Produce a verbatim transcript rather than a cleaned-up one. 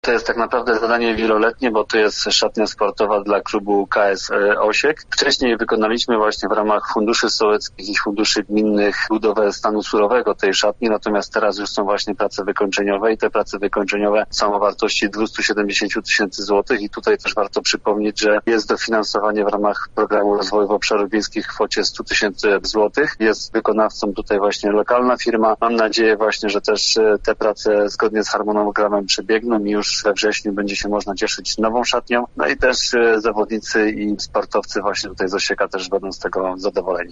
To jest tak naprawdę zadanie wieloletnie, bo to jest szatnia sportowa dla klubu K S Osiek. Wcześniej wykonaliśmy właśnie w ramach funduszy sołeckich i funduszy gminnych budowę stanu surowego tej szatni, natomiast teraz już są właśnie prace wykończeniowe i te prace wykończeniowe są o wartości dwieście siedemdziesiąt tysięcy złotych i tutaj też warto przypomnieć, że jest dofinansowanie w ramach programu rozwoju obszarów wiejskich w kwocie sto tysięcy złotych. Jest wykonawcą tutaj właśnie lokalna firma. Mam nadzieję właśnie, że też te prace zgodnie z harmonogramem przebiegną i już we wrześniu będzie się można cieszyć nową szatnią. No i też zawodnicy i sportowcy właśnie tutaj z Osieka też będą z tego zadowoleni.